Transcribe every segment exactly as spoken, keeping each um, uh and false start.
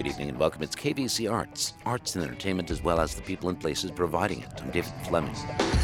Good evening and welcome. It's K V C Arts, arts and entertainment as well as the people and places providing it. I'm David Fleming.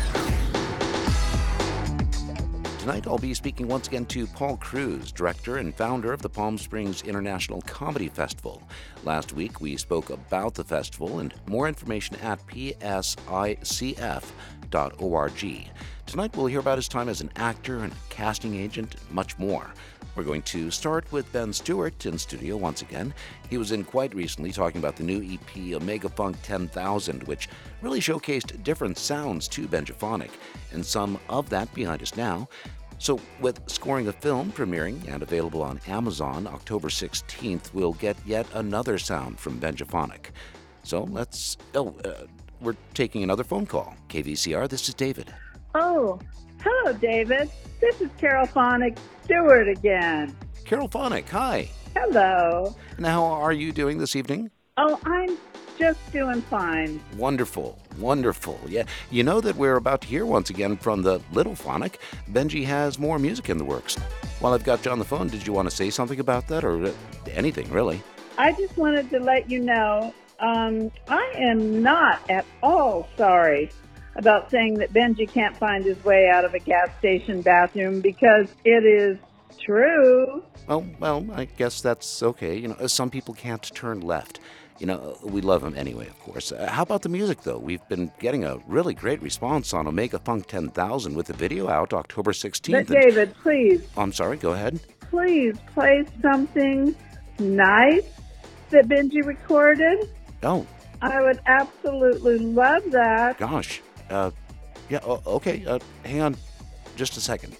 Tonight I'll be speaking once again to Paul Cruz, director and founder of the Palm Springs International Comedy Festival. Last week we spoke about the festival and more information at p s i c f dot org. Tonight we'll hear about his time as an actor and a casting agent and much more. We're going to start with Ben Stewart in studio once again. He was in quite recently talking about the new E P Omega Funk ten thousand, which really showcased different sounds to Benjaphonic, and some of that behind us now. So with Scoring a Film premiering and available on Amazon October sixteenth, we'll get yet another sound from Benjaphonic. So let's... Oh, uh, we're taking another phone call. K V C R, this is David. Oh, hello, David. This is Carol Phonic Stewart again. Carol Phonic, hi. Hello. And how are you doing this evening? Oh, I'm just doing fine. Wonderful, wonderful. Yeah, you know that we're about to hear once again from the Little Phonic. Benji has more music in the works. While I've got you on the phone, did you want to say something about that, or anything, really? I just wanted to let you know, um, I am not at all sorry about saying that Benji can't find his way out of a gas station bathroom, because it is true. Oh, well, I guess that's okay. You know, some people can't turn left. You know, we love him anyway, of course. Uh, how about the music, though? We've been getting a really great response on Omega Funk ten thousand with the video out October sixteenth. But David, please. Oh, I'm sorry, go ahead. Please play something nice that Benji recorded. Oh. I would absolutely love that. Gosh. Uh, yeah, oh, okay. Uh, hang on just a second.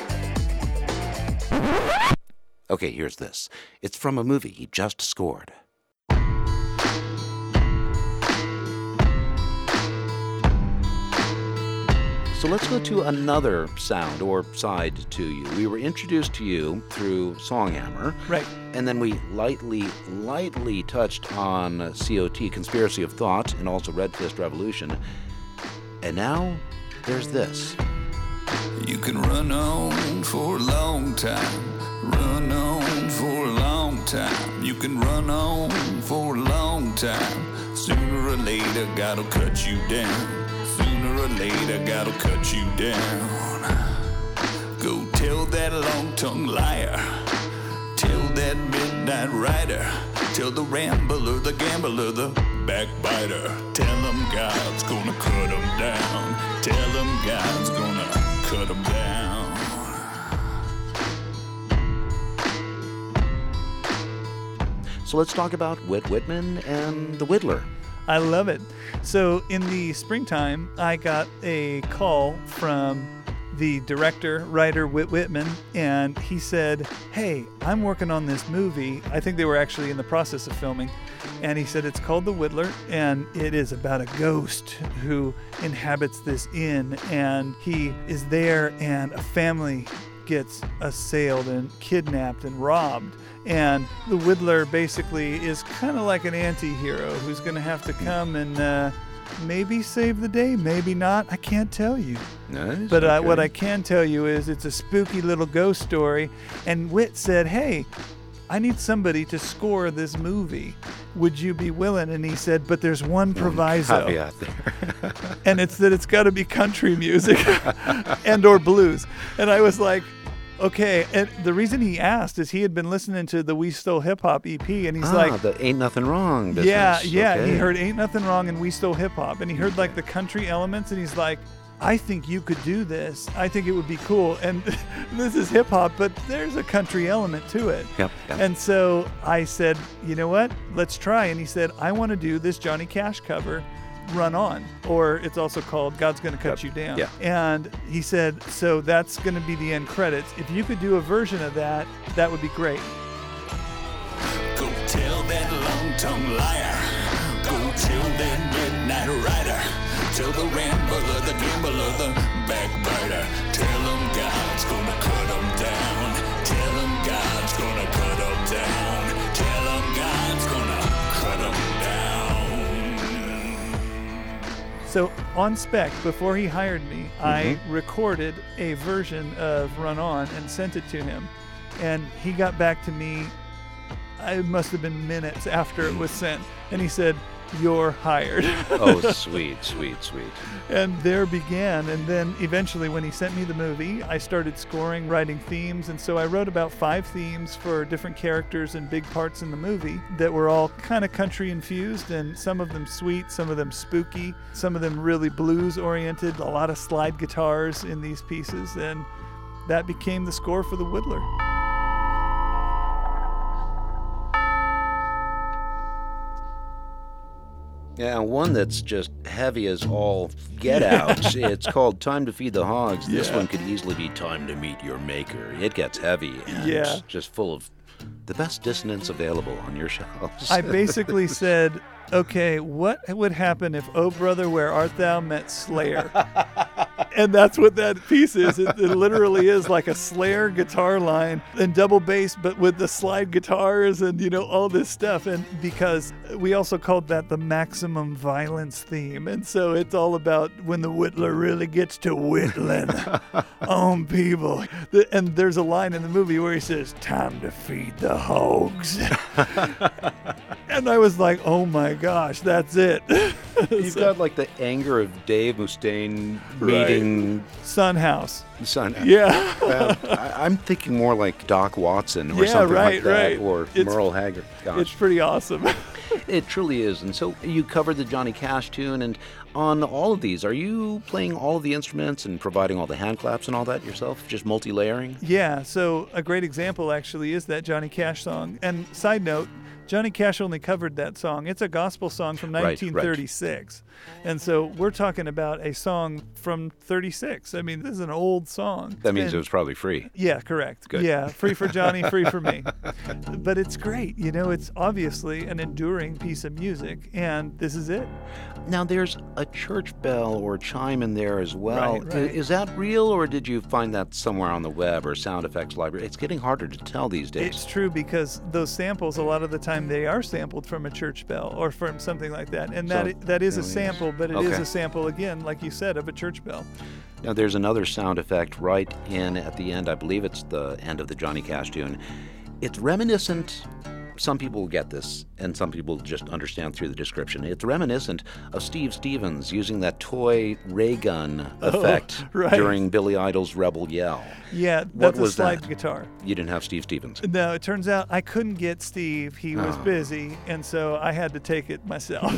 Okay, here's this. It's from a movie he just scored. So let's go to another sound or side to you. We were introduced to you through Songhammer. Right. And then we lightly, lightly touched on C O T, Conspiracy of Thought, and also Red Fist Revolution. And now, there's this. You can run on for a long time, run on for a long time. You can run on for a long time. Sooner or later, God'll cut you down. Sooner or later, God'll cut you down. Go tell that long-tongued liar, tell that midnight rider, tell the rambler, the gambler, the backbiter. Tell him God's gonna cut him down. Tell him God's gonna cut him down. So let's talk about Whit Whitman and the Whittler. I love it. So in the springtime, I got a call from the director, writer, Whit Whitman, and he said, hey, I'm working on this movie. I think they were actually in the process of filming. And he said it's called The Whittler, and it is about a ghost who inhabits this inn, and he is there, and a family gets assailed and kidnapped and robbed. And the Whittler basically is kind of like an anti-hero who's going to have to come and uh, maybe save the day, maybe not. I can't tell you. Nice, but uh, okay. What I can tell you is it's a spooky little ghost story. And Whit said, hey, I need somebody to score this movie. Would you be willing? And he said, but there's one proviso. Caveat there. And it's that it's got to be country music and or blues. And I was like, okay. And the reason he asked is he had been listening to the We Stole Hip Hop E P, and he's ah, like, the Ain't Nothing Wrong business. Yeah, yeah. Okay. He heard Ain't Nothing Wrong and We Stole Hip Hop, and he heard like the country elements, and he's like, I think you could do this. I think it would be cool. And this is hip hop, but there's a country element to it. Yep, yep. And so I said, you know what? Let's try. And he said, I want to do this Johnny Cash cover, Run On, or it's also called God's Gonna Cut Yep. You Down. Yeah. And he said, so that's going to be the end credits. If you could do a version of that, that would be great. Go tell that long-tongued liar, go tell that midnight rider, tell the rambler, the gambler, the backbiter. Tell him God's gonna cut him down. Tell him God's gonna cut him down. Tell him God's gonna cut him down. So on spec, before he hired me, Mm-hmm. I recorded a version of Run On and sent it to him. And he got back to me it must have been minutes after it was sent. And he said, "You're hired." Oh, sweet, sweet, sweet. And there began. And then eventually when he sent me the movie, I started scoring, writing themes. And so I wrote about five themes for different characters and big parts in the movie that were all kind of country infused, and some of them sweet, some of them spooky, some of them really blues oriented, a lot of slide guitars in these pieces. And that became the score for The Whittler. Yeah, one that's just heavy as all get out. It's called Time to Feed the Hogs. This Yeah. one could easily be Time to Meet Your Maker. It gets heavy and Yeah. just full of the best dissonance available on your shelves. I basically said, okay, what would happen if "Oh Brother, Where Art Thou" met Slayer? And that's what that piece is. It, it literally is like a Slayer guitar line and double bass, but with the slide guitars and, you know, all this stuff. And because we also called that the maximum violence theme. And so it's all about when the whittler really gets to whittling on people. The, and there's a line in the movie where he says, "Time to feed the hogs." And I was like, oh my gosh, that's it. You've So- got like the anger of Dave Mustaine meeting Son House. son. Yeah. Well, I, I'm thinking more like Doc Watson or Yeah, something right, like that, right. or It's- Merle Haggard. Gosh. It's pretty awesome. It truly is. And so you covered the Johnny Cash tune, and on all of these, are you playing all of the instruments and providing all the hand claps and all that yourself? Just multi-layering? Yeah, so a great example actually is that Johnny Cash song. And side note, Johnny Cash only covered that song. It's a gospel song from Right, right. nineteen thirty-six. And so we're talking about a song from thirty-six. I mean, this is an old song. That means And- it was probably free. Yeah, correct. Good. Yeah, free for Johnny, free for me. But it's great. You know, it's obviously an enduring piece of music, and this is it. Now, there's a church bell or chime in there as well. Right, right. I- Is that real, or did you find that somewhere on the web or sound effects library? It's getting harder to tell these days. It's true, because those samples, a lot of the time, they are sampled from a church bell or from something like that. And that So, i- that is a really is. sample, but it is Okay. a sample, again, like you said, of a church bell. Now, there's another sound effect right in at the end. I believe it's the end of the Johnny Cash tune. It's reminiscent. Some people get this, and some people just understand through the description. It's reminiscent of Steve Stevens using that toy ray gun effect right. during Billy Idol's Rebel Yell. Yeah, What that's was a slide that? guitar. You didn't have Steve Stevens. No, it turns out I couldn't get Steve. He was Oh. busy, and so I had to take it myself.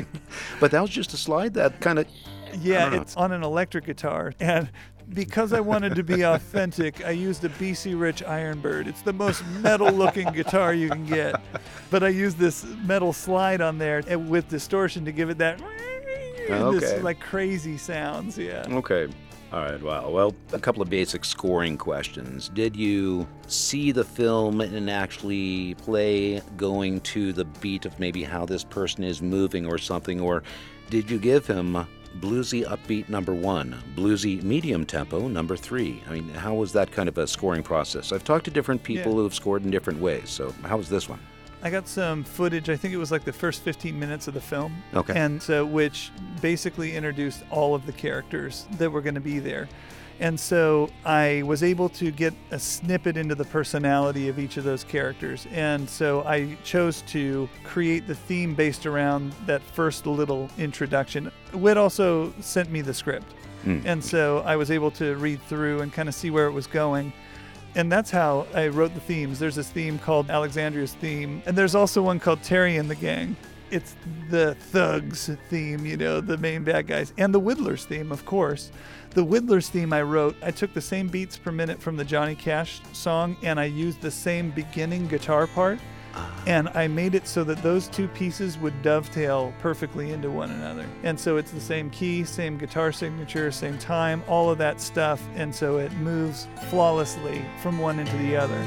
But that was just a slide that kind of... Yeah, don't know. it's on an electric guitar. And because I wanted to be authentic, I used a B C Rich Ironbird. It's the most metal-looking guitar you can get. But I used this metal slide on there and with distortion to give it that Okay. this like crazy sounds. Yeah. Okay. All right, wow. Well, a couple of basic scoring questions. Did you see the film and actually play going to the beat of maybe how this person is moving or something? Or did you give him bluesy upbeat number one, bluesy medium tempo number three? I mean, how was that kind of a scoring process? I've talked to different people Yeah. who have scored in different ways, so how was this one? I got some footage. I think it was like the first fifteen minutes of the film. Okay. And so, which basically introduced all of the characters that were going to be there. And so I was able to get a snippet into the personality of each of those characters. And so I chose to create the theme based around that first little introduction. Whit also sent me the script. Mm. And so I was able to read through and kind of see where it was going. And that's how I wrote the themes. There's this theme called Alexandria's Theme, and there's also one called Terry and the Gang. It's the thugs theme, you know, the main bad guys, and the Whittler's theme, of course. The Whittler's theme I wrote, I took the same beats per minute from the Johnny Cash song, and I used the same beginning guitar part, and I made it so that those two pieces would dovetail perfectly into one another. And so it's the same key, same guitar signature, same time, all of that stuff, and so it moves flawlessly from one into the other.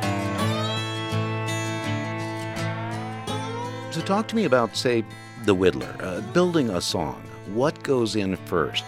So talk to me about, say, The Whittler, uh, building a song. What goes in first?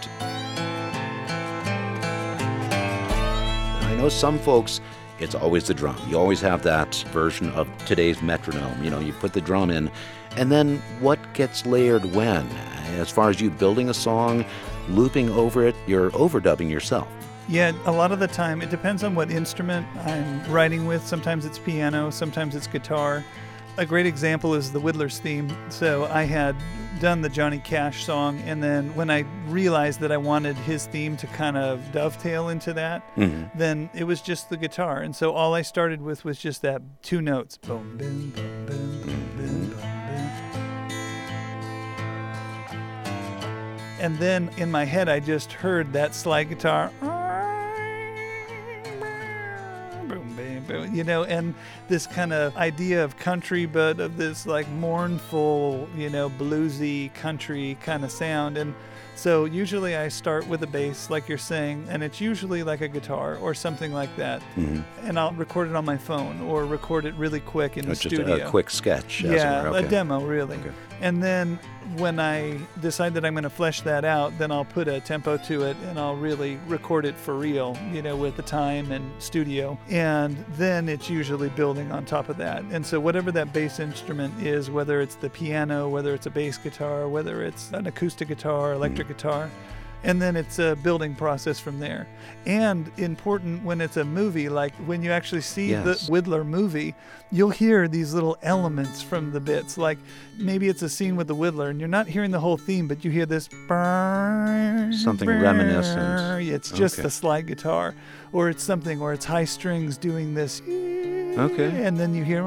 I know some folks, it's always the drum. You always have that version of today's metronome. You know, you put the drum in, and then what gets layered when? As far as you building a song, looping over it, you're overdubbing yourself. Yeah, a lot of the time, it depends on what instrument I'm writing with. Sometimes it's piano, sometimes it's guitar. A great example is the Whittler's theme. So I had done the Johnny Cash song, and then when I realized that I wanted his theme to kind of dovetail into that, mm-hmm. then it was just the guitar. And so all I started with was just that two notes. Boom, boom, boom, boom, boom, boom, boom. And then in my head, I just heard that slide guitar. You know, and this kind of idea of country, but of this like mournful, you know, bluesy country kind of sound. And so usually I start with a bass, like you're saying, and it's usually like a guitar or something like that. Mm-hmm. And I'll record it on my phone or record it really quick in oh, the just studio. Just a quick sketch. Yeah, okay. a demo, really. Okay. And then when I decide that I'm going to flesh that out, then I'll put a tempo to it and I'll really record it for real, you know, with the time and studio. And then it's usually building on top of that. And so whatever that bass instrument is, whether it's the piano, whether it's a bass guitar, whether it's an acoustic guitar, electric mm. guitar, and then it's a building process from there. And important when it's a movie, like when you actually see yes. the Whittler movie, you'll hear these little elements from the bits. Like maybe it's a scene with the Whittler and you're not hearing the whole theme, but you hear this burr, something burr, reminiscent. It's just okay. the slide guitar. Or it's something where it's high strings doing this. Okay. And then you hear...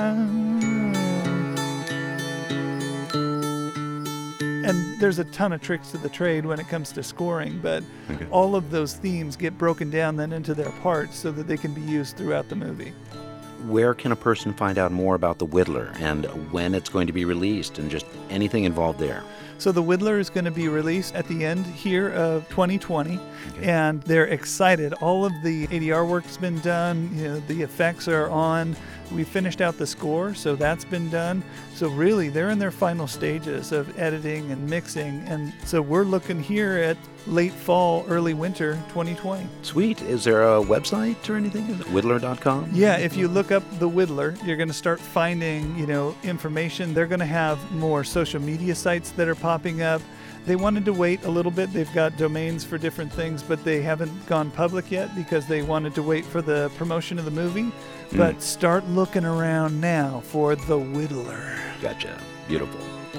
And there's a ton of tricks to the trade when it comes to scoring, but okay. all of those themes get broken down then into their parts so that they can be used throughout the movie. Where can a person find out more about the Whittler and when it's going to be released and just anything involved there? So the Whittler is going to be released at the end here of twenty twenty, okay. and they're excited. All of the A D R work's been done. You know, the effects are on. We finished out the score, so that's been done. So really, they're in their final stages of editing and mixing, and so we're looking here at late fall, early winter twenty twenty. Sweet. Is there a website or anything? Is it whittler dot com? Yeah, if you look up the Whittler, you're going to start finding, you know, information. They're going to have more social media sites that are popping up. They wanted to wait a little bit. They've got domains for different things, but they haven't gone public yet because they wanted to wait for the promotion of the movie. Mm. But start looking around now for the Whittler. Gotcha. Beautiful.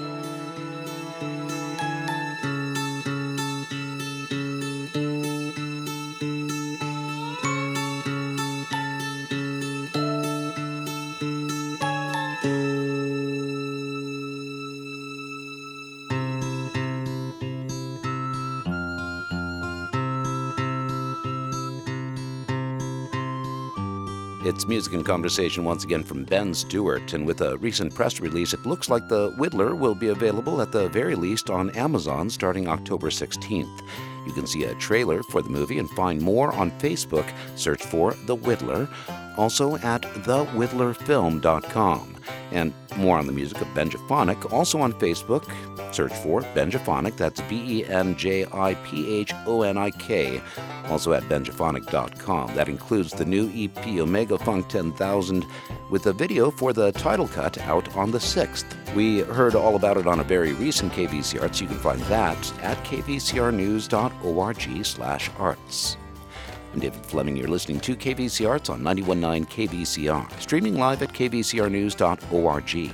It's Music and Conversation once again from Ben Stewart, and with a recent press release, it looks like the Whittler will be available at the very least on Amazon starting October sixteenth. You can see a trailer for the movie and find more on Facebook. Search for The Whittler, also at the whittler film dot com. And more on the music of Benjaphonic, also on Facebook. Search for Benjaphonic, that's B E N J I P H O N I K, also at benjaphonic dot com. That includes the new E P Omega Funk ten thousand with a video for the title cut out on the sixth. We heard all about it on a very recent K V C Arts. You can find that at k v c r news dot org slash arts. I'm David Fleming. You're listening to K V C Arts on ninety-one point nine K V C R, streaming live at k v c r news dot org.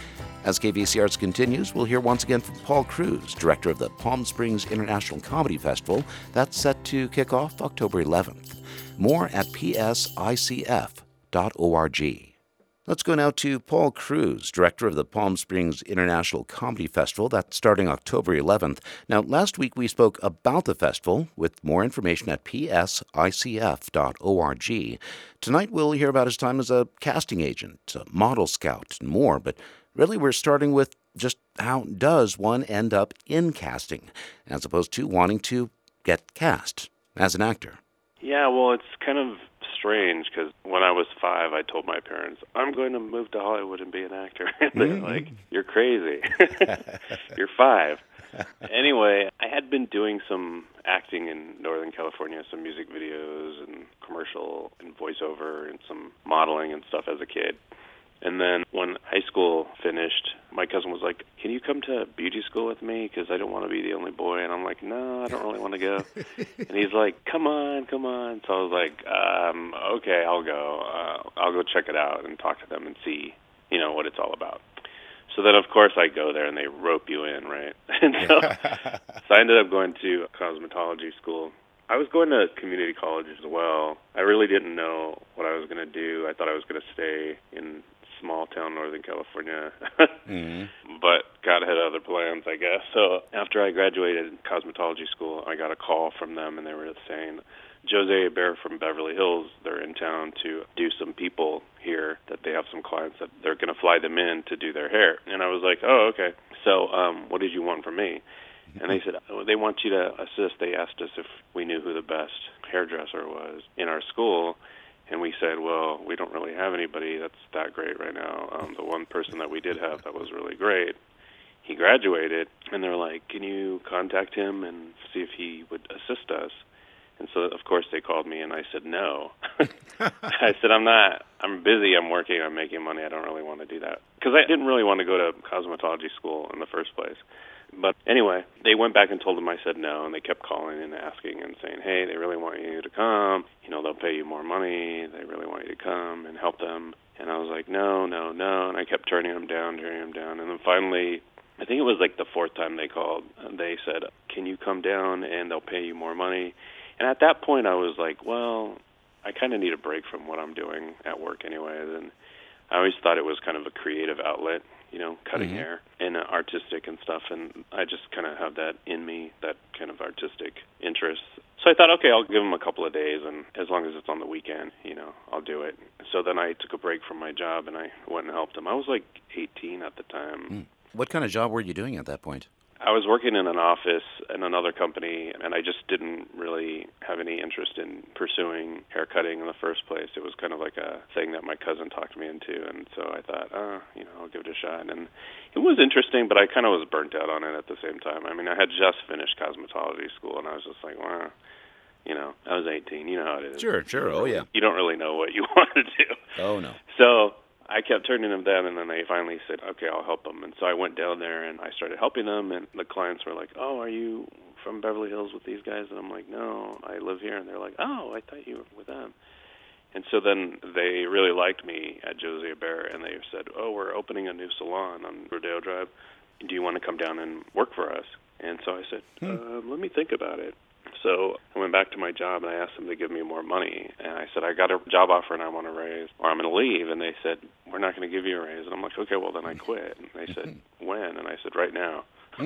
As K V C Arts continues, we'll hear once again from Paul Cruz, director of the Palm Springs International Comedy Festival. That's set to kick off October eleventh. More at p s i c f dot org. Let's go now to Paul Cruz, director of the Palm Springs International Comedy Festival. That's starting October eleventh. Now, last week we spoke about the festival with more information at p s i c f dot org. Tonight we'll hear about his time as a casting agent, a model scout, and more. But really we're starting with just how does one end up in casting, as opposed to wanting to get cast as an actor. Yeah, well, it's kind of strange because when I was five, I told my parents, I'm going to move to Hollywood and be an actor. And they're mm-hmm. like, you're crazy. You're five. Anyway, I had been doing some acting in Northern California, some music videos and commercial and voiceover and some modeling and stuff as a kid. And then when high school finished, my cousin was like, can you come to beauty school with me? Because I don't want to be the only boy. And I'm like, no, I don't really want to go. And he's like, come on, come on. So I was like, um, okay, I'll go. Uh, I'll go check it out and talk to them and see, you know, what it's all about. So then, of course, I go there and they rope you in, right? And so, so I ended up going to cosmetology school. I was going to community college as well. I really didn't know what I was going to do. I thought I was going to stay in small town Northern California, mm-hmm. but God had other plans, I guess. So after I graduated cosmetology school, I got a call from them, and they were saying, Jose Hebert from Beverly Hills, they're in town to do some people here, that they have some clients that they're going to fly them in to do their hair. And I was like, oh, okay. So um, what did you want from me? And they said, oh, they want you to assist. They asked us if we knew who the best hairdresser was in our school. And we said, well, we don't really have anybody that's that great right now. Um, the one person that we did have that was really great, he graduated. And they're like, can you contact him and see if he would assist us? And so, of course, they called me, and I said no. I said, I'm not. I'm busy. I'm working. I'm making money. I don't really want to do that. Because I didn't really want to go to cosmetology school in the first place. But anyway, they went back and told them I said no, and they kept calling and asking and saying, hey, they really want you to come. You know, they'll pay you more money. They really want you to come and help them. And I was like, no, no, no. And I kept turning them down, turning them down. And then finally, I think it was like the fourth time they called, they said, can you come down and they'll pay you more money? And at that point, I was like, well, I kind of need a break from what I'm doing at work anyway. And I always thought it was kind of a creative outlet, you know, cutting mm-hmm. hair and uh, artistic and stuff. And I just kind of have that in me, that kind of artistic interest. So I thought, okay, I'll give them a couple of days, and as long as it's on the weekend, you know, I'll do it. So then I took a break from my job, and I went and helped them. I was like eighteen at the time. Mm. What kind of job were you doing at that point? I was working in an office in another company, and I just didn't really have any interest in pursuing haircutting in the first place. It was kind of like a thing that my cousin talked me into, and so I thought, oh, you know, I'll give it a shot. And it was interesting, but I kind of was burnt out on it at the same time. I mean, I had just finished cosmetology school, and I was just like, well, you know, I was eighteen. You know how it is. Sure, sure. Oh, yeah. You don't really know what you want to do. Oh, no. So I kept turning them down, and then they finally said, okay, I'll help them. And so I went down there, and I started helping them, and the clients were like, oh, are you from Beverly Hills with these guys? And I'm like, no, I live here. And they're like, oh, I thought you were with them. And so then they really liked me at Jose Hebert, and they said, oh, we're opening a new salon on Rodeo Drive. Do you want to come down and work for us? And so I said, hmm. uh, let me think about it. So I went back to my job, and I asked them to give me more money. And I said, I got a job offer, and I want a raise, or I'm going to leave. And they said, we're not going to give you a raise. And I'm like, okay, well, then I quit. And they said, when? And I said, right now.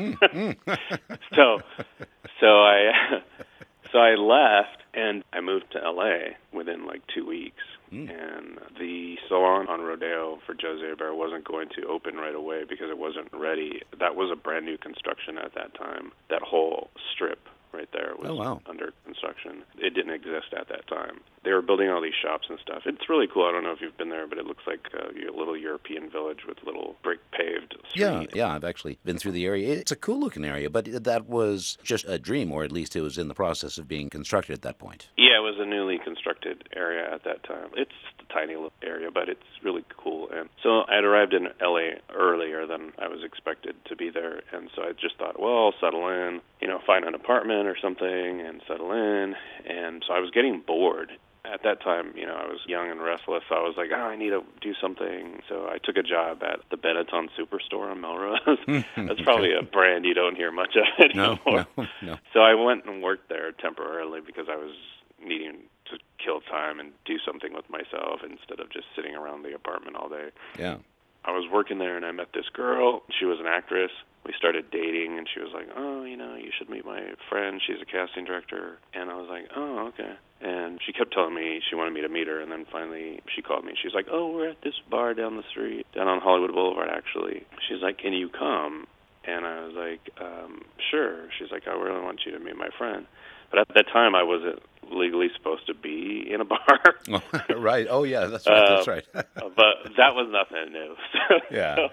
so so I so I left, and I moved to L A within like two weeks. Mm. And the salon on Rodeo for Jose Hebert wasn't going to open right away because it wasn't ready. That was a brand new construction at that time. That whole strip right there was oh, wow. under construction. It didn't exist at that time. They were building all these shops and stuff. It's really cool. I don't know if you've been there, but it looks like a little European village with little brick paved street. Yeah, yeah, I've actually been through the area. It's a cool looking area, but that was just a dream, or at least it was in the process of being constructed at that point. Yeah, it was a newly constructed area at that time. It's a tiny little area, but it's really cool. And so I had arrived in L A earlier than I was expected to be there, and so I just thought, well, I'll settle in, you know, find an apartment or something and settle in. And so I was getting bored. At that time, you know, I was young and restless, so I was like, oh, I need to do something. So I took a job at the Benetton Superstore on Melrose. That's probably a brand you don't hear much of anymore. No, no, no. So I went and worked there temporarily because I was needing to kill time and do something with myself instead of just sitting around the apartment all day. Yeah. I was working there, and I met this girl. She was an actress. We started dating, and she was like, oh, you know, you should meet my friend. She's a casting director. And I was like, oh, okay. And she kept telling me she wanted me to meet her, and then finally she called me. She's like, oh, we're at this bar down the street, down on Hollywood Boulevard, actually. She's like, can you come? And I was like, um, sure. She's like, I really want you to meet my friend. But at that time, I wasn't legally supposed to be in a bar. Oh, right. Oh, yeah, that's right. Uh, that's right. but that was nothing new. So, yeah, so, yeah.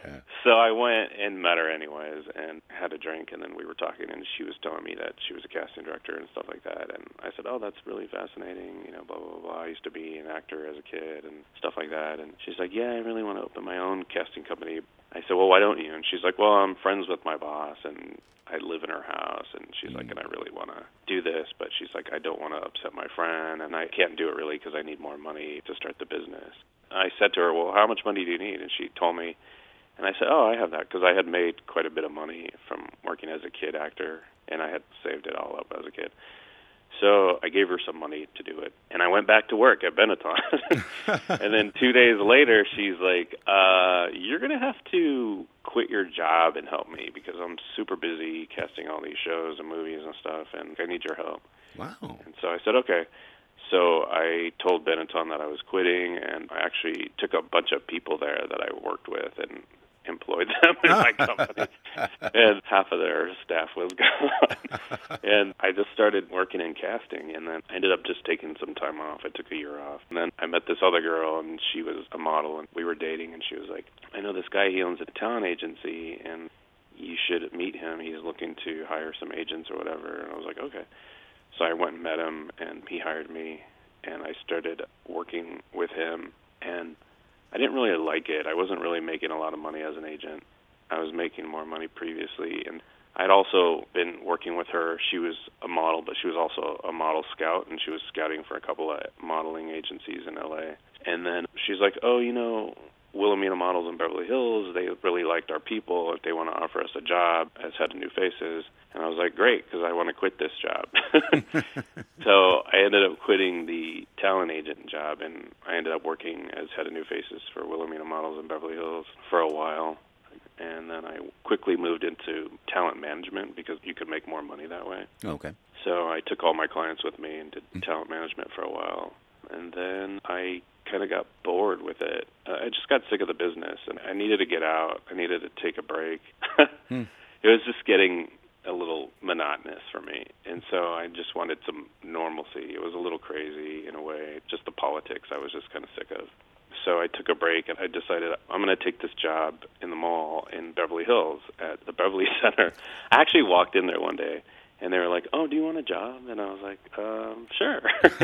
So I went and met her anyways and had a drink, and then we were talking, and she was telling me that she was a casting director and stuff like that. And I said, oh, that's really fascinating, you know, blah, blah, blah. I used to be an actor as a kid and stuff like that. And she's like, yeah, I really want to open my own casting company. I said, well, why don't you? And she's like, well, I'm friends with my boss, and I live in her house. And she's mm. like, and I really want to do this, but she's like, I don't want to upset my friend, and I can't do it really because I need more money to start the business. I said to her, well, how much money do you need? And she told me, and I said, oh, I have that, because I had made quite a bit of money from working as a kid actor, and I had saved it all up as a kid. So I gave her some money to do it, and I went back to work at Benetton. And then two days later, she's like, uh, you're going to have to quit your job and help me, because I'm super busy casting all these shows and movies and stuff, and I need your help. Wow. And so I said, okay. So I told Benetton that I was quitting, and I actually took a bunch of people there that I worked with and employed them in my company, and half of their staff was gone. And I just started working in casting, and then I ended up just taking some time off. I took a year off. And then I met this other girl, and she was a model, and we were dating, and she was like, I know this guy, he owns a talent agency, and you should meet him. He's looking to hire some agents or whatever. And I was like, okay. So I went and met him, and he hired me, and I started working with him, and I didn't really like it. I wasn't really making a lot of money as an agent. I was making more money previously, and I'd also been working with her. She was a model, but she was also a model scout, and she was scouting for a couple of modeling agencies in L A. And then she's like, oh, you know, Wilhelmina Models in Beverly Hills, they really liked our people. If they want to offer us a job as Head of New Faces. And I was like, great, because I want to quit this job. So I ended up quitting the talent agent job, and I ended up working as Head of New Faces for Wilhelmina Models in Beverly Hills for a while. And then I quickly moved into talent management because you could make more money that way. Okay. So I took all my clients with me and did talent management for a while. And then I kind of got bored with it. Uh, I just got sick of the business, and I needed to get out. I needed to take a break. hmm. It was just getting a little monotonous for me, and so I just wanted some normalcy. It was a little crazy in a way, just the politics I was just kind of sick of. So I took a break, and I decided I'm going to take this job in the mall in Beverly Hills at the Beverly Center. I actually walked in there one day, and they were like, oh, do you want a job? And I was like, um, sure,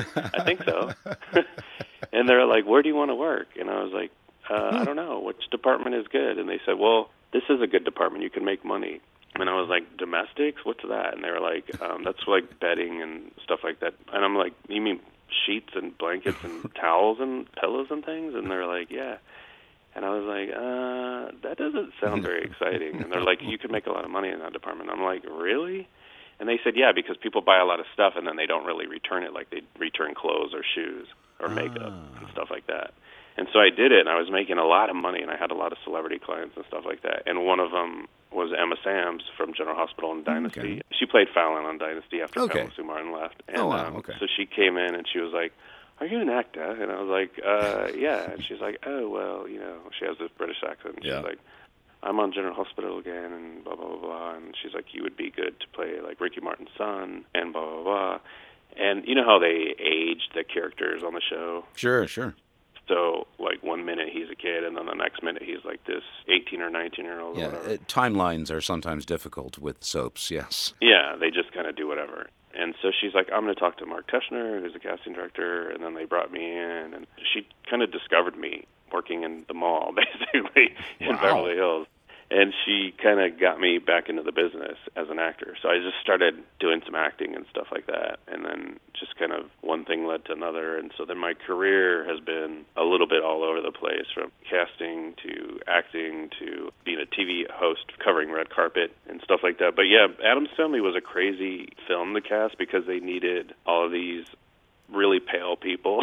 I think so. And they were like, where do you want to work? And I was like, uh, I don't know, which department is good? And they said, well, this is a good department. You can make money. And I was like, domestics? What's that? And they were like, um, that's like bedding and stuff like that. And I'm like, you mean sheets and blankets and towels and pillows and things? And they're like, yeah. And I was like, uh, that doesn't sound very exciting. And they're like, you could make a lot of money in that department. I'm like, really? And they said, yeah, because people buy a lot of stuff and then they don't really return it, like they return clothes or shoes or makeup ah. and stuff like that. And so I did it, and I was making a lot of money, and I had a lot of celebrity clients and stuff like that. And one of them was Emma Sams from General Hospital and Dynasty. Okay. She played Fallon on Dynasty after okay. Pamela Sue Martin left. And, oh, wow, um, okay. So she came in, and she was like, are you an actor? And I was like, uh, yeah. And she's like, oh, well, you know, she has this British accent. And yeah. She's like, I'm on General Hospital again, and blah, blah, blah, blah. And she's like, you would be good to play, like, Ricky Martin's son, and blah, blah, blah. And you know how they aged the characters on the show? Sure, sure. So, like, one minute he's a kid, and then the next minute he's, like, this eighteen- or nineteen-year-old yeah, or whatever. Uh, timelines are sometimes difficult with soaps, yes. Yeah, they just kind of do whatever. And so she's like, I'm going to talk to Mark Teschner, who's a casting director, and then they brought me in, and she kind of discovered me working in the mall, basically, in wow. Beverly Hills. And she kind of got me back into the business as an actor. So I just started doing some acting and stuff like that. And then just kind of one thing led to another. And so then my career has been a little bit all over the place, from casting to acting to being a T V host covering red carpet and stuff like that. But yeah, Addams Family was a crazy film to cast because they needed all of these really pale people.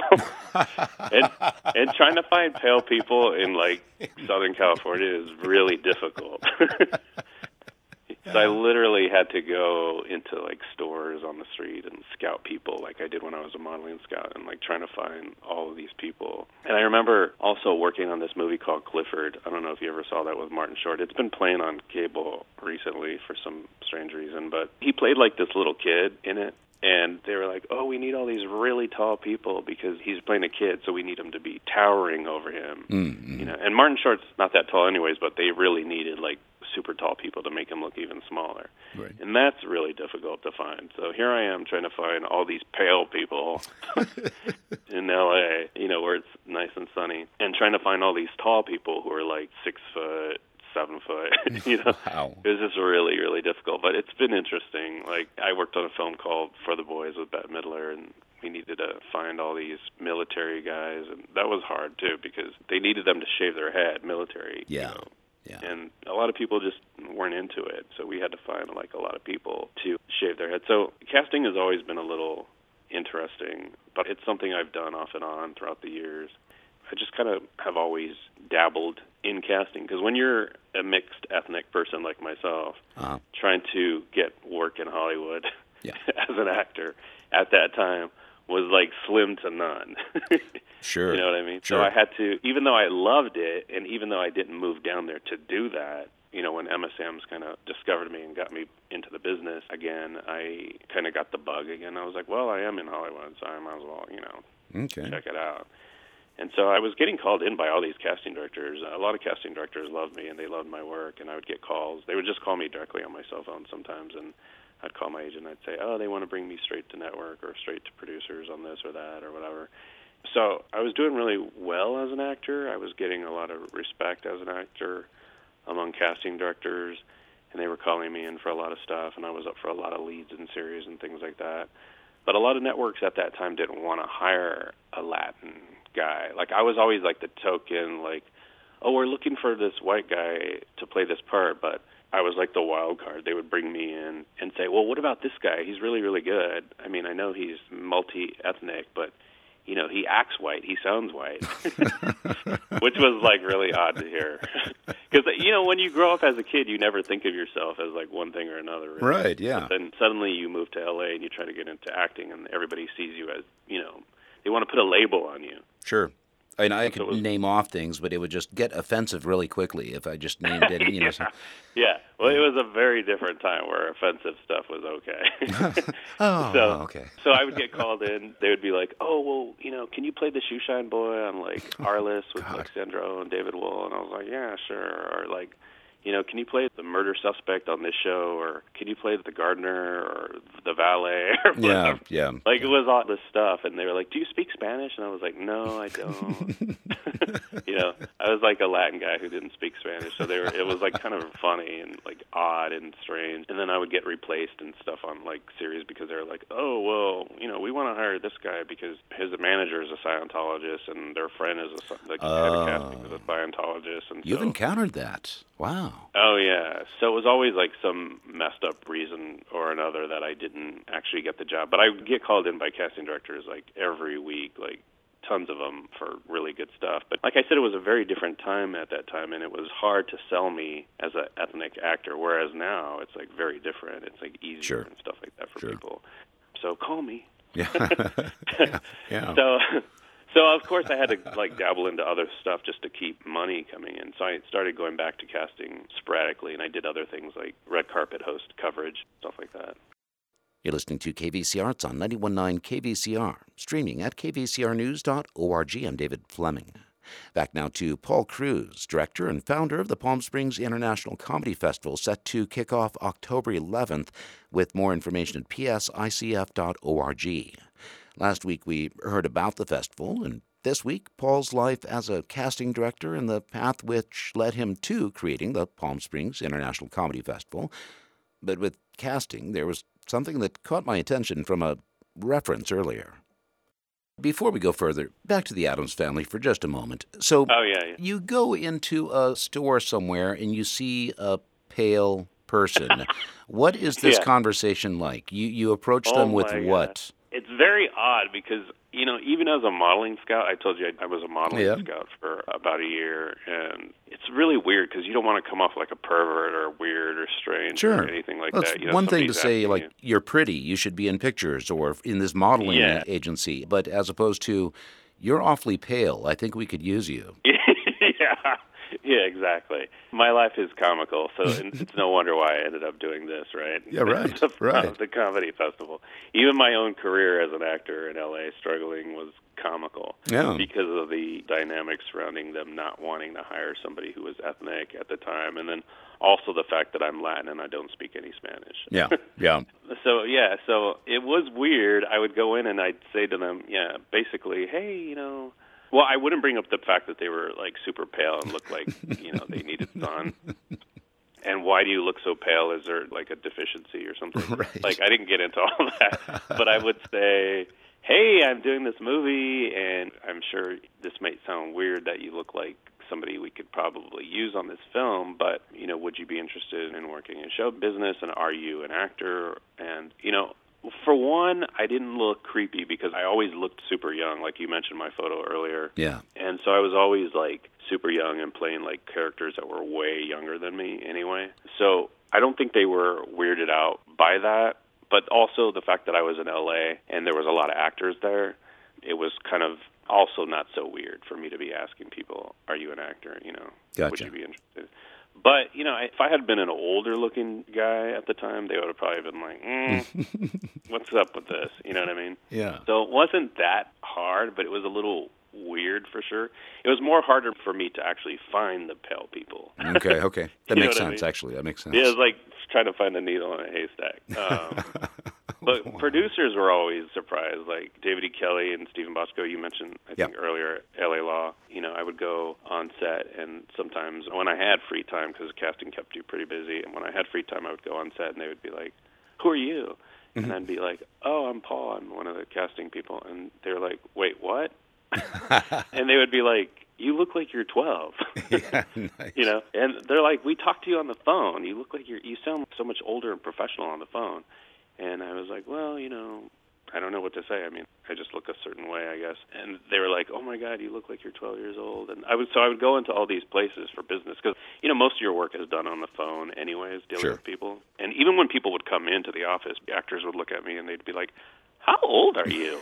and and trying to find pale people in, like, Southern California is really difficult. So I literally had to go into, like, stores on the street and scout people like I did when I was a modeling scout, and, like, trying to find all of these people. And I remember also working on this movie called Clifford. I don't know if you ever saw that with Martin Short. It's been playing on cable recently for some strange reason, but he played, like, this little kid in it. And they were like, oh, we need all these really tall people because he's playing a kid, so we need him to be towering over him. Mm-hmm. You know, and Martin Short's not that tall anyways, but they really needed, like, super tall people to make him look even smaller. Right. And that's really difficult to find. So here I am trying to find all these pale people in L A, you know, where it's nice and sunny, and trying to find all these tall people who are like six foot, seven foot, you know. Wow. It was just really, really difficult. But it's been interesting. Like, I worked on a film called For the Boys with Bette Midler, and we needed to find all these military guys, and that was hard, too, because they needed them to shave their head, military, Yeah. you know. Yeah. And a lot of people just weren't into it, so we had to find, like, a lot of people to shave their head. So casting has always been a little interesting, but it's something I've done off and on throughout the years. I just kind of have always dabbled in casting, because when you're a mixed ethnic person like myself, Uh-huh. trying to get work in Hollywood Yeah. as an actor at that time was like slim to none. Sure. You know what I mean? Sure. So I had to, even though I loved it, and even though I didn't move down there to do that, you know, when Emma Samms kind of discovered me and got me into the business again, I kind of got the bug again. I was like, well, I am in Hollywood, so I might as well, you know, Okay. check it out. And so I was getting called in by all these casting directors. A lot of casting directors loved me, and they loved my work, and I would get calls. They would just call me directly on my cell phone sometimes, and I'd call my agent, and I'd say, oh, they want to bring me straight to network or straight to producers on this or that or whatever. So I was doing really well as an actor. I was getting a lot of respect as an actor among casting directors, and they were calling me in for a lot of stuff, and I was up for a lot of leads in series and things like that. But a lot of networks at that time didn't want to hire a Latin guy. Like, I was always like the token, like, oh, we're looking for this white guy to play this part, but I was like the wild card. They would bring me in and say, well, what about this guy? He's really, really good. I mean, I know he's multi-ethnic, but, you know, he acts white. He sounds white, which was, like, really odd to hear. Because, you know, when you grow up as a kid, you never think of yourself as, like, one thing or another. Really. Right, yeah. But then suddenly you move to L A and you try to get into acting, and everybody sees you as, you know, they want to put a label on you. Sure. I mean, I could So it was- name off things, but it would just get offensive really quickly if I just named it. You know, so- Yeah. Well, it was a very different time where offensive stuff was okay. Oh, so, okay. so I would get called in. They would be like, oh, well, you know, can you play the shoe shine boy on, like, Arliss with, God. like, Sandro and David Wool? And I was like, yeah, sure. Or, like, you know, can you play the murder suspect on this show? Or can you play the gardener or the valet or Yeah, whatever? yeah. Like, it was all this stuff. And they were like, do you speak Spanish? And I was like, no, I don't. You know, I was like a Latin guy who didn't speak Spanish. So they were, it was, like, kind of funny and, like, odd and strange. And then I would get replaced and stuff on, like, series because they were like, oh, well, you know, we want to hire this guy because his manager is a Scientologist and their friend is a, like, head of casting is a Scientologist. And You've so, encountered that. Wow. Oh, yeah. So it was always like some messed up reason or another that I didn't actually get the job. But I would get called in by casting directors like every week, like tons of them for really good stuff. But like I said, it was a very different time at that time, and it was hard to sell me as an ethnic actor, whereas now it's like very different. It's like easier Sure. and stuff like that for Sure. people. So call me. Yeah. yeah. yeah. So, so of course I had to like dabble into other stuff just to keep money coming in. So I started going back to casting sporadically, and I did other things like red carpet host coverage, stuff like that. You're listening to K V C R. It's on ninety-one point nine K V C R, streaming at k v c r news dot org. I'm David Fleming. Back now to Paul Cruz, director and founder of the Palm Springs International Comedy Festival, set to kick off October eleventh, with more information at p s i c f dot org. Last week we heard about the festival, and this week Paul's life as a casting director and the path which led him to creating the Palm Springs International Comedy Festival. But with casting, there was something that caught my attention from a reference earlier. Before we go further, back to the Addams Family for just a moment. So Oh, yeah, yeah. you go into a store somewhere and you see a pale person. What is this Yeah. conversation like? You you approach Oh them with my what? It's very odd because, you know, even as a modeling scout, I told you I, I was a modeling Yeah. scout for about a year, and it's really weird because you don't want to come off like a pervert or weird or strange Sure. or anything like Well, that. it's You know, one thing to somebody's say, asking like, you. you're pretty, you should be in pictures or in this modeling Yeah. agency, but as opposed to, you're awfully pale, I think we could use you. yeah, Yeah, exactly. My life is comical, so it's no wonder why I ended up doing this, right? Yeah, right, the, right. The comedy festival. Even my own career as an actor in L A struggling was comical Yeah. because of the dynamics surrounding them not wanting to hire somebody who was ethnic at the time, and then also the fact that I'm Latin and I don't speak any Spanish. Yeah, yeah. So, yeah, so it was weird. I would go in and I'd say to them, yeah, basically, hey, you know, well, I wouldn't bring up the fact that they were, like, super pale and looked like, you know, they needed sun. And why do you look so pale? Is there, like, a deficiency or something? Right. Like, I didn't get into all that. But I would say, hey, I'm doing this movie, and I'm sure this might sound weird that you look like somebody we could probably use on this film, but, you know, would you be interested in working in show business, and are you an actor? And, you know, for one, I didn't look creepy because I always looked super young, like you mentioned my photo earlier. Yeah. And so I was always, like, super young and playing, like, characters that were way younger than me anyway. So I don't think they were weirded out by that, but also the fact that I was in L A and there was a lot of actors there, it was kind of also not so weird for me to be asking people, are you an actor, you know? Gotcha. Would you be interested? But, you know, if I had been an older-looking guy at the time, they would have probably been like, mm, what's up with this? You know what I mean? Yeah. So it wasn't that hard, but it was a little weird for sure. It was more harder for me to actually find the pale people. Okay, okay. That You know makes what I sense, mean? actually. That makes sense. Yeah, it was like trying to find a needle in a haystack. Um, but Wow. producers were always surprised. Like David E. Kelly and Stephen Bosco, you mentioned, I think, Yep. earlier, L A Law. You know, I would go on set, and sometimes when I had free time, because casting kept you pretty busy, and when I had free time, I would go on set, and they would be like, who are you? Mm-hmm. And I'd be like, oh, I'm Paul. I'm one of the casting people. And they were like, wait, what? And they would be like, you look like you're twelve. Yeah, nice. You know, and they're like, we talked to you on the phone. You look like you're, you sound so much older and professional on the phone. And I was like, well, you know, I don't know what to say. I mean, I just look a certain way, I guess. And they were like, oh my God, you look like you're twelve years old. And I would, so I would go into all these places for business because, you know, most of your work is done on the phone anyways, dealing Sure. with people. And even when people would come into the office, the actors would look at me and they'd be like, how old are you?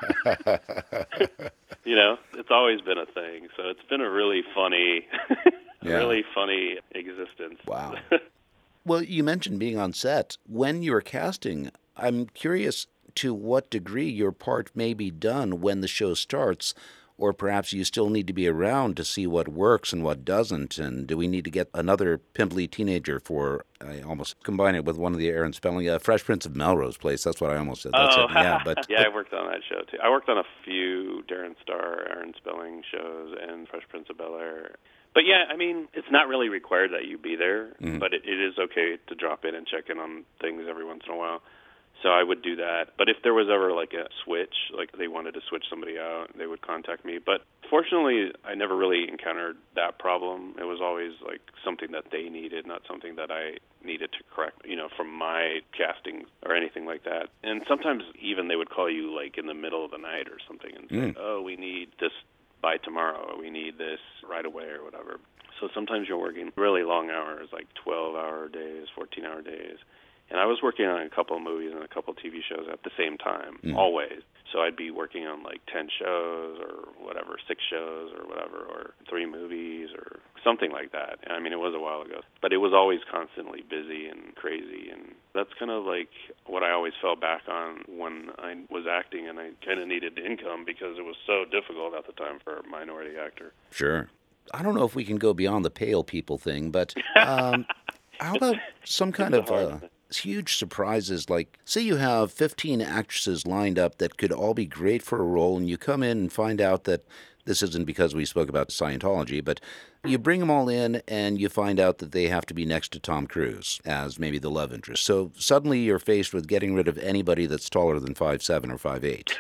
You know, it's always been a thing. So it's been a really funny, Yeah. really funny existence. Wow. Well, you mentioned being on set. When you were casting, I'm curious to what degree your part may be done when the show starts, or perhaps you still need to be around to see what works and what doesn't, and do we need to get another pimply teenager for, I almost combine it with one of the Aaron Spelling, uh, Fresh Prince of Melrose Place, that's what I almost said. That's oh, it. Yeah, but, yeah, but I worked on that show, too. I worked on a few Darren Star, Aaron Spelling shows and Fresh Prince of Bel-Air. But, yeah, I mean, it's not really required that you be there, Mm. but it, it is okay to drop in and check in on things every once in a while. So I would do that. But if there was ever like a switch, like they wanted to switch somebody out, they would contact me. But fortunately, I never really encountered that problem. It was always like something that they needed, not something that I needed to correct, you know, from my casting or anything like that. And sometimes even they would call you like in the middle of the night or something and say, Mm. oh, we need this by tomorrow, or we need this right away or whatever. So sometimes you're working really long hours, like twelve-hour days, fourteen-hour days. And I was working on a couple of movies and a couple of T V shows at the same time, Mm. always. So I'd be working on like ten shows or whatever, six shows or whatever, or three movies or something like that. I mean, it was a while ago. But it was always constantly busy and crazy. And that's kind of like what I always fell back on when I was acting, and I kind of needed income because it was so difficult at the time for a minority actor. sure. I don't know if we can go beyond the pale people thing, but um, how about some kind It's a of hard uh, thing. huge surprises? Like, say you have fifteen actresses lined up that could all be great for a role, and you come in and find out that this isn't because we spoke about Scientology, but you bring them all in and you find out that they have to be next to Tom Cruise as maybe the love interest. So suddenly you're faced with getting rid of anybody that's taller than five seven or five eight.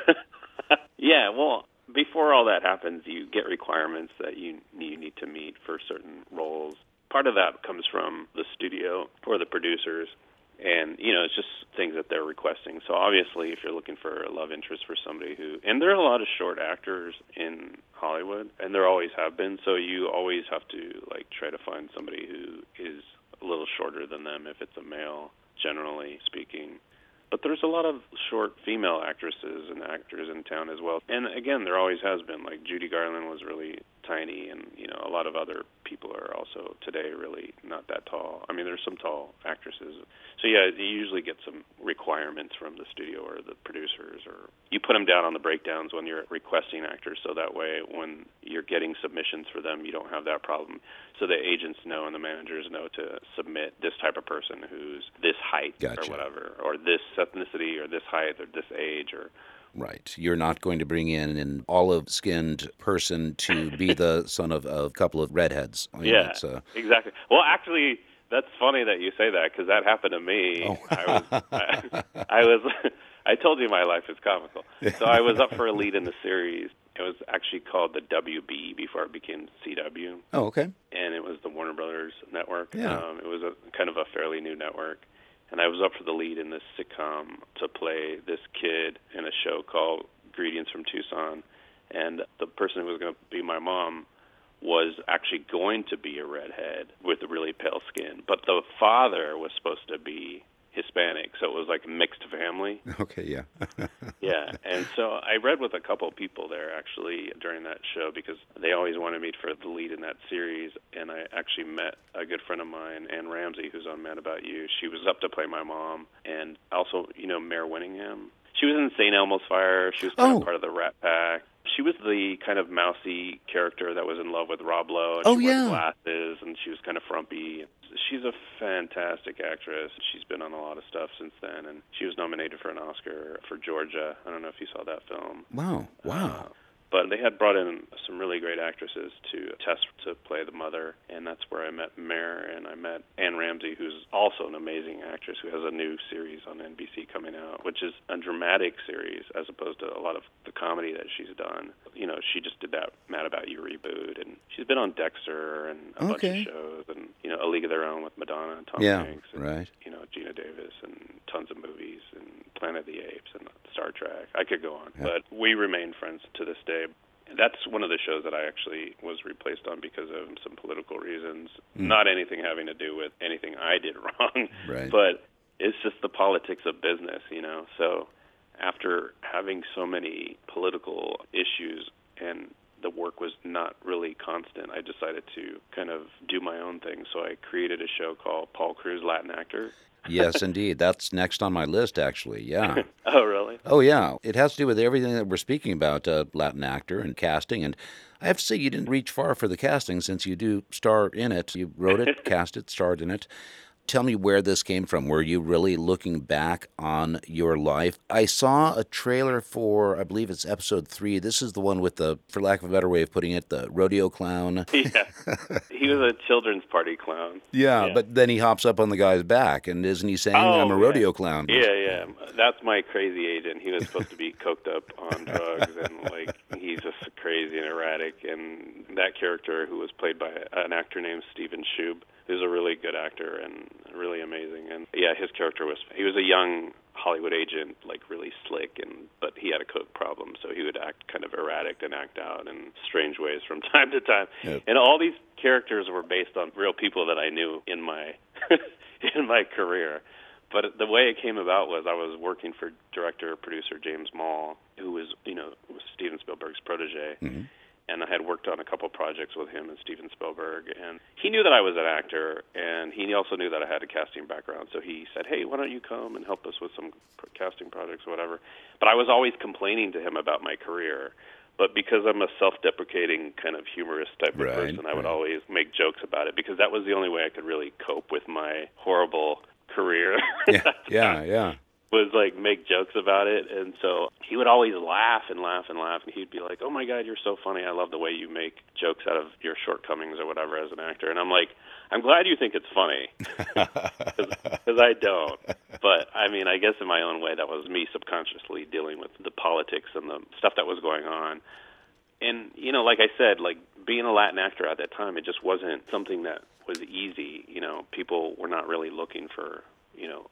Yeah, well, before all that happens, you get requirements that you you need to meet for certain roles. Part of that comes from the studio or the producers, and, you know, it's just things that they're requesting. So obviously, if you're looking for a love interest for somebody who, and there are a lot of short actors in Hollywood, and there always have been, so you always have to, like, try to find somebody who is a little shorter than them if it's a male, generally speaking. But there's a lot of short female actresses and actors in town as well. And again, there always has been. Like Judy Garland was really tiny, and, you know, a lot of other people are also today really not that tall. I mean, there's some tall actresses. So, yeah, you usually get some requirements from the studio or the producers, or you put them down on the breakdowns when you're requesting actors, so that way when you're getting submissions for them, you don't have that problem. So the agents know and the managers know to submit this type of person who's this height Gotcha. or whatever, or this ethnicity or this height or this age or... Right. You're not going to bring in an olive-skinned person to be the son of a couple of redheads. I mean, yeah, uh... exactly. Well, actually, that's funny that you say that, because that happened to me. Oh. I was, I, I was, I told you my life is comical. So I was up for a lead in the series. It was actually called the W B before it became C W. Oh, okay. And it was the Warner Brothers network. Yeah. Um, it was a kind of a fairly new network. And I was up for the lead in this sitcom to play this kid in a show called Greetings from Tucson. And the person who was going to be my mom was actually going to be a redhead with really pale skin. But the father was supposed to be Hispanic, so it was like a mixed family. Okay, yeah. Yeah, and so I read with a couple of people there, actually, during that show, because they always wanted me for the lead in that series, and I actually met a good friend of mine, Ann Ramsey, who's on Mad About You. She was up to play my mom, and also, you know, Mare Winningham. She was in Saint Elmo's Fire. She was kind Oh. of part of the Rat Pack. She was the kind of mousy character that was in love with Rob Lowe, and Oh, she wore yeah. glasses, and she was kind of frumpy. She's a fantastic actress. She's been on a lot of stuff since then, and she was nominated for an Oscar for Georgia. I don't know if you saw that film. Wow, wow. Uh, but they had brought in some really great actresses to test to play the mother, and that's where I met Mare, and I met Ann Ramsey, who's also an amazing actress who has a new series on N B C coming out, which is a dramatic series as opposed to a lot of the comedy that she's done. You know, she just did that Mad About You reboot, and she's been on Dexter and a Okay. bunch of shows, and, you know, A League of Their Own with Madonna and Tom Yeah, Hanks, and, right. you know, Gina Davis, and tons of movies, and Planet of the Apes, and Star Trek. I could go on, Yeah. but we remain friends to this day. That's one of the shows that I actually was replaced on because of some political reasons. Mm. Not anything having to do with anything I did wrong, Right. but it's just the politics of business, you know. So after having so many political issues and the work was not really constant, I decided to kind of do my own thing. So I created a show called Paul Cruz, Latin Actor. Yes, indeed. That's next on my list, actually. Yeah. Oh, really? Oh, yeah. It has to do with everything that we're speaking about, uh, Latin actor and casting. And I have to say, you didn't reach far for the casting since you do star in it. You wrote it, cast it, starred in it. Tell me where this came from. Were you really looking back on your life? I saw a trailer for, I believe it's episode three. This is the one with the, for lack of a better way of putting it, the rodeo clown. Yeah. He was a children's party clown. Yeah, Yeah. but then he hops up on the guy's back, and isn't he saying, Oh, I'm a yeah. rodeo clown? Yeah, yeah. That's my crazy agent. He was supposed to be coked up on drugs, and, like, he's just crazy and erratic. And that character, who was played by an actor named Steven Shub, who's a really good actor and really amazing. And, yeah, his character was, he was a young Hollywood agent, like, really slick, and but he had a coke problem, so he would act kind of erratic and act out in strange ways from time to time. Yep. And all these characters were based on real people that I knew in my in my career. But the way it came about was I was working for director-producer James Mall, who was, you know, was Steven Spielberg's protege. Mm-hmm. And I had worked on a couple projects with him and Steven Spielberg. And he knew that I was an actor, and he also knew that I had a casting background. So he said, hey, why don't you come and help us with some casting projects or whatever. But I was always complaining to him about my career. But because I'm a self-deprecating kind of humorous type of Right, person, I would right. always make jokes about it, because that was the only way I could really cope with my horrible career. Yeah, yeah, yeah. was like make jokes about it. And so he would always laugh and laugh and laugh, and he'd be like, oh my God, you're so funny. I love the way you make jokes out of your shortcomings or whatever as an actor. And I'm like, I'm glad you think it's funny, because I don't. But I mean, I guess in my own way, that was me subconsciously dealing with the politics and the stuff that was going on. And, you know, like I said, like being a Latin actor at that time, it just wasn't something that was easy. You know, people were not really looking for, you know,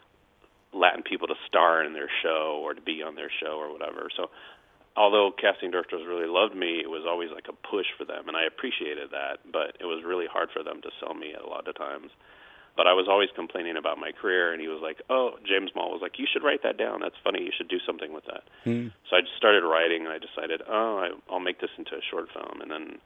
Latin people to star in their show or to be on their show or whatever. So although casting directors really loved me, it was always like a push for them, and I appreciated that, but it was really hard for them to sell me a lot of times. But I was always complaining about my career, and he was like, oh, James Mall was like, you should write that down. That's funny. You should do something with that. Hmm. So I just started writing, and I decided, oh, I, I'll make this into a short film. And then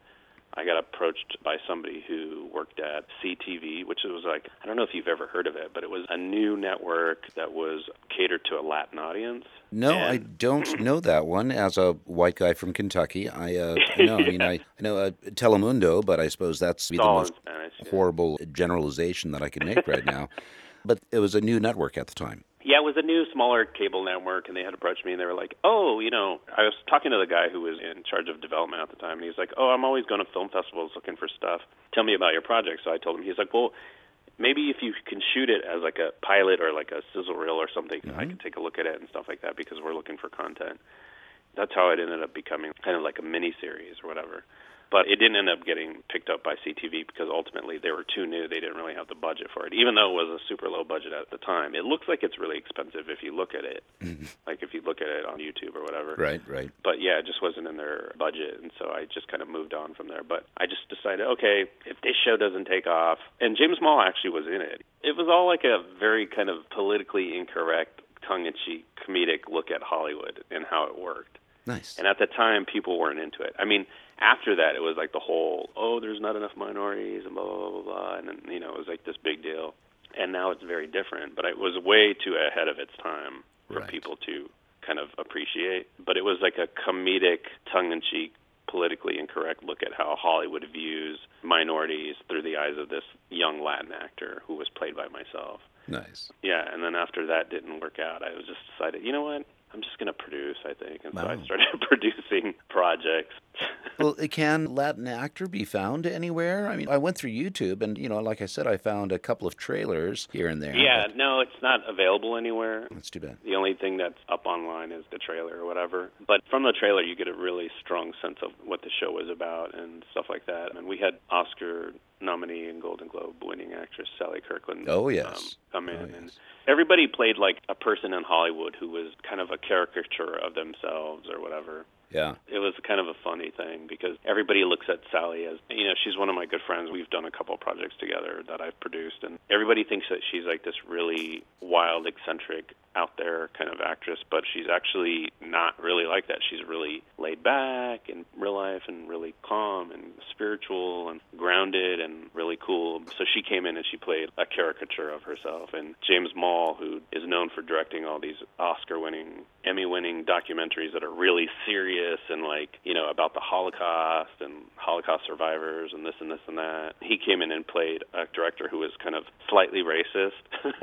I got approached by somebody who worked at C T V, which was like, I don't know if you've ever heard of it, but it was a new network that was catered to a Latin audience. No, and I don't know that one. As a white guy from Kentucky, I uh, no, I mean, I, I know uh, Telemundo, but I suppose that's the all most in Spanish, yeah. horrible generalization that I can make right now. But it was a new network at the time. Yeah, it was a new, smaller cable network, and they had approached me, and they were like, oh, you know, I was talking to the guy who was in charge of development at the time, and he was like, oh, I'm always going to film festivals looking for stuff. Tell me about your project. So I told him, he's like, well, maybe if you can shoot it as like a pilot or like a sizzle reel or something, mm-hmm. I can take a look at it and stuff like that because we're looking for content. That's how it ended up becoming kind of like a mini-series or whatever. But it didn't end up getting picked up by C T V because ultimately they were too new. They didn't really have the budget for it, even though it was a super low budget at the time. It looks like it's really expensive if you look at it, mm-hmm. like if you look at it on YouTube or whatever. Right, right. But yeah, it just wasn't in their budget, and so I just kind of moved on from there. But I just decided, okay, if this show doesn't take off, and James Mall actually was in it. It was all like a very kind of politically incorrect, tongue-in-cheek, comedic look at Hollywood and how it worked. Nice. And at the time, people weren't into it. I mean, after that, it was like the whole, oh, there's not enough minorities and blah, blah, blah, blah. And then, you know, it was like this big deal. And now it's very different. But it was way too ahead of its time for right. people to kind of appreciate. But it was like a comedic, tongue-in-cheek, politically incorrect look at how Hollywood views minorities through the eyes of this young Latin actor who was played by myself. Nice. Yeah, and then after that didn't work out, I was just decided, you know what? I'm just going to produce, I think. And wow. so I started producing projects. Well, can Latin actor be found anywhere? I mean, I went through YouTube and, you know, like I said, I found a couple of trailers here and there. Yeah, no, it's not available anywhere. That's too bad. The only thing that's up online is the trailer or whatever. But from the trailer, you get a really strong sense of what the show was about and stuff like that. And we had Oscar nominee and Golden Globe winning actress Sally Kirkland oh, yes. um, come in. Oh, yes. And everybody played like a person in Hollywood who was kind of a caricature of themselves or whatever. Yeah. It was kind of a funny thing because everybody looks at Sally as, you know, she's one of my good friends. We've done a couple of projects together that I've produced, and everybody thinks that she's like this really wild, eccentric, out there kind of actress, but she's actually not really like that. She's really laid back in real life and really calm and spiritual and grounded and really cool. So she came in and she played a caricature of herself. And James Mall, who is known for directing all these Oscar-winning, Emmy-winning documentaries that are really serious and like, you know, about the Holocaust and Holocaust survivors and this and this and that. He came in and played a director who was kind of slightly racist.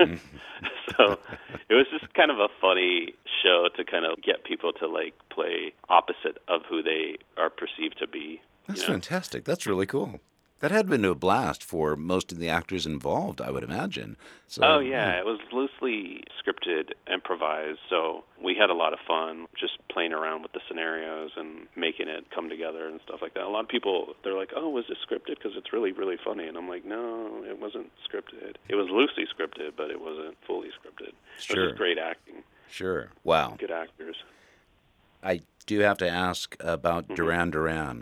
So it was just kind of a funny show to kind of get people to like play opposite of who they are perceived to be. That's you know? fantastic. That's really cool. That had been a blast for most of the actors involved, I would imagine. So, oh, yeah. yeah. It was loosely scripted, improvised, so we had a lot of fun just playing around with the scenarios and making it come together and stuff like that. A lot of people, they're like, oh, was this scripted? Because it's really, really funny. And I'm like, no, it wasn't scripted. It was loosely scripted, but it wasn't fully scripted. Sure. It was just great acting. Sure. Wow. Good actors. I do have to ask about mm-hmm. Duran Duran.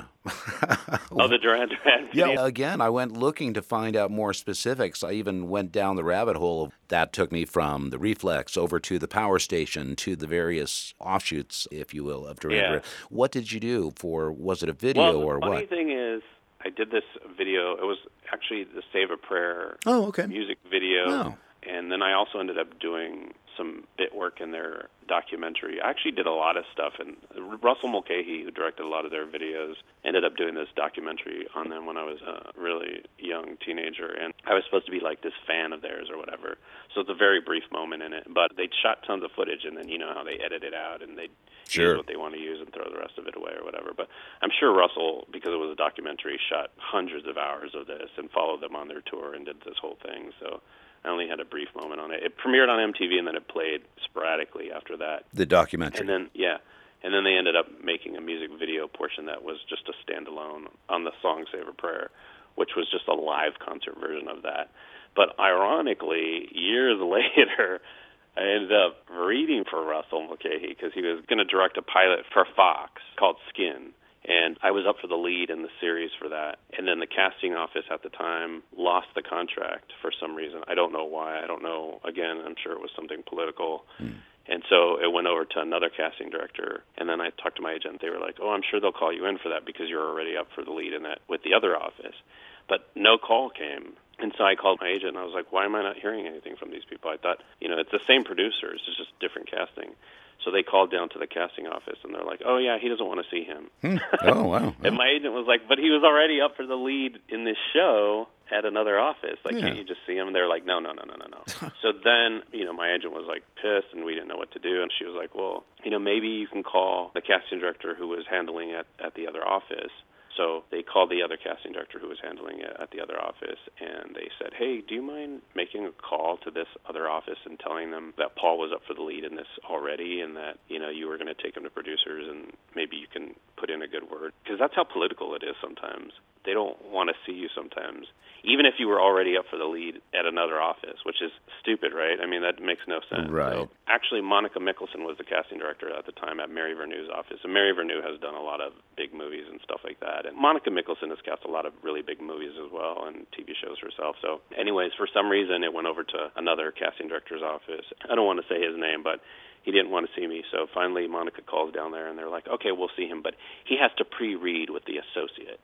Oh, the Duran Duran video. Yeah, again, I went looking to find out more specifics. I even went down the rabbit hole. That took me from the Reflex over to the Power Station to the various offshoots, if you will, of Duran yeah. Duran. What did you do for, was it a video well, or what? what? The funny thing is, I did this video. It was actually the Save a Prayer oh, okay. music video. Oh. And then I also ended up doing some bit work in their documentary. I actually did a lot of stuff, and Russell Mulcahy, who directed a lot of their videos, ended up doing this documentary on them when I was a really young teenager, and I was supposed to be like this fan of theirs or whatever. So it's a very brief moment in it, but they'd shot tons of footage, and then you know how they edit it out, and they'd sure. use what they want to use and throw the rest of it away or whatever. But I'm sure Russell, because it was a documentary, shot hundreds of hours of this and followed them on their tour and did this whole thing, so I only had a brief moment on it. It premiered on M T V, and then it played sporadically after that. The documentary. And then, yeah. And then they ended up making a music video portion that was just a standalone on the song Save a Prayer, which was just a live concert version of that. But ironically, years later, I ended up reading for Russell Mulcahy because he was going to direct a pilot for Fox called Skin. And I was up for the lead in the series for that. And then the casting office at the time lost the contract for some reason. I don't know why. I don't know. Again, I'm sure it was something political. Mm. And so it went over to another casting director, and then I talked to my agent. They were like, oh, I'm sure they'll call you in for that because you're already up for the lead in that with the other office. But no call came. And so I called my agent, and I was like, why am I not hearing anything from these people? I thought, you know, it's the same producers, it's just different casting. So they called down to the casting office, and they're like, oh, yeah, he doesn't want to see him. Hmm. Oh, wow. And my agent was like, but he was already up for the lead in this show at another office. Like, yeah. Can't you just see him? And they're like, no, no, no, no, no, no. So then, you know, my agent was, like, pissed, and we didn't know what to do. And she was like, well, you know, maybe you can call the casting director who was handling it at the other office. So they called the other casting director who was handling it at the other office, and they said, hey, do you mind making a call to this other office and telling them that Paul was up for the lead in this already and that, you know, you were going to take him to producers and maybe you can put in a good word? Because that's how political it is sometimes. They don't want to see you sometimes, even if you were already up for the lead at another office, which is stupid, right? I mean, that makes no sense. Right. So, actually, Monica Mickelson was the casting director at the time at Mary Verneu's office, and Mary Verneau has done a lot of big movies and stuff like that. And Monica Mickelson has cast a lot of really big movies as well and T V shows herself. So anyways, for some reason, it went over to another casting director's office. I don't want to say his name, but he didn't want to see me. So finally, Monica calls down there, and they're like, okay, we'll see him, but he has to pre-read with the associate.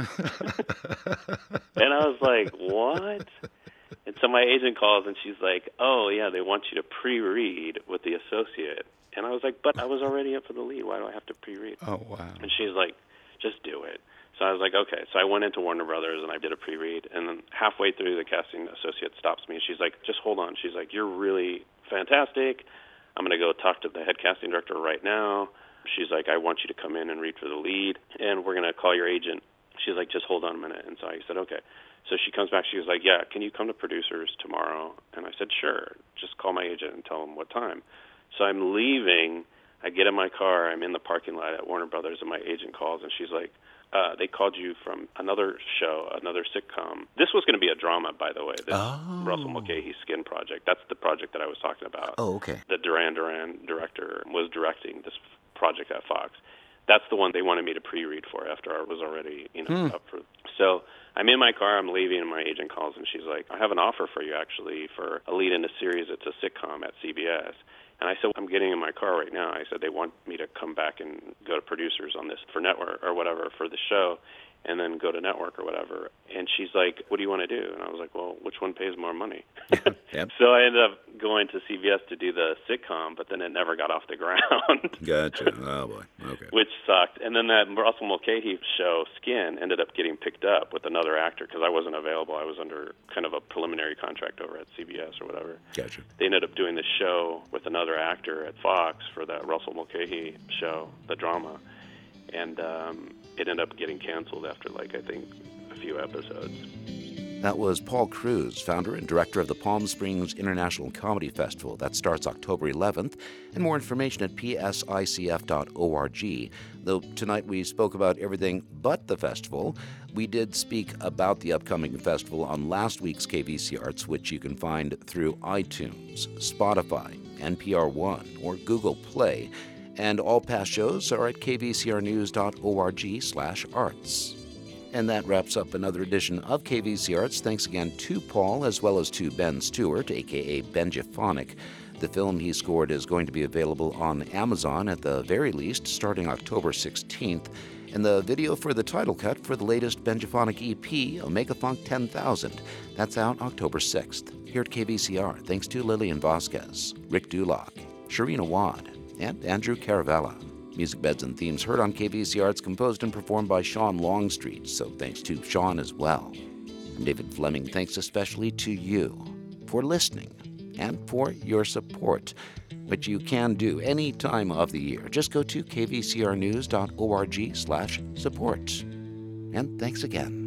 And I was like, what? And so my agent calls, and she's like, oh, yeah, they want you to pre-read with the associate. And I was like, but I was already up for the lead. Why do I have to pre-read? Oh, wow. And she's like, just do it. So I was like, okay. So I went into Warner Brothers, and I did a pre-read. And then halfway through, the casting associate stops me, and she's like, just hold on. She's like, you're really fantastic. I'm going to go talk to the head casting director right now. She's like, I want you to come in and read for the lead, and we're going to call your agent. She's like, just hold on a minute. And so I said, okay. So she comes back. She was like, yeah, can you come to producers tomorrow? And I said, sure. Just call my agent and tell them what time. So I'm leaving. I get in my car. I'm in the parking lot at Warner Brothers, and my agent calls, and she's like, uh, they called you from another show, another sitcom. This was going to be a drama, by the way, this oh. Russell Mulcahy Skin project. That's the project that I was talking about. Oh, okay. The Duran Duran director was directing this project at Fox. That's the one they wanted me to pre-read for after I was already, you know, hmm. up for. So I'm in my car, I'm leaving, and my agent calls, and she's like, I have an offer for you, actually, for a lead in a series. It's a sitcom at C B S. And I said, I'm getting in my car right now. I said, they want me to come back and go to producers on this for network or whatever for the show and then go to network or whatever. And she's like, what do you want to do? And I was like, well, which one pays more money? Yep. So I ended up going to C B S to do the sitcom, but then it never got off the ground. Gotcha. Oh, boy. Okay. Which sucked. And then that Russell Mulcahy show, Skin, ended up getting picked up with another actor because I wasn't available. I was under kind of a preliminary contract over at C B S or whatever. Gotcha. They ended up doing this show with another actor at Fox for that Russell Mulcahy show, the drama. And um, it ended up getting canceled after, like, I think, a few episodes. That was Paul Kruse, founder and director of the Palm Springs International Comedy Festival. That starts October eleventh, and more information at p s i c f dot org. Though tonight we spoke about everything but the festival, we did speak about the upcoming festival on last week's K V C Arts, which you can find through iTunes, Spotify, N P R One, or Google Play. And all past shows are at k v c r news dot org slash arts. And that wraps up another edition of K V C Arts. Thanks again to Paul, as well as to Ben Stewart, a k a. Benjiphonic. The film he scored is going to be available on Amazon at the very least, starting October sixteenth. And the video for the title cut for the latest Benjiphonic E P, Omega Funk ten thousand, that's out October sixth. Here at K V C R, thanks to Lillian Vasquez, Rick Dulock, Sharina Wad, and Andrew Caravella. Music beds and themes heard on K V C Arts, composed and performed by Sean Longstreet, so thanks to Sean as well. I'm David Fleming, thanks especially to you for listening and for your support, which you can do any time of the year. Just go to k v c r news dot org slash support. And thanks again.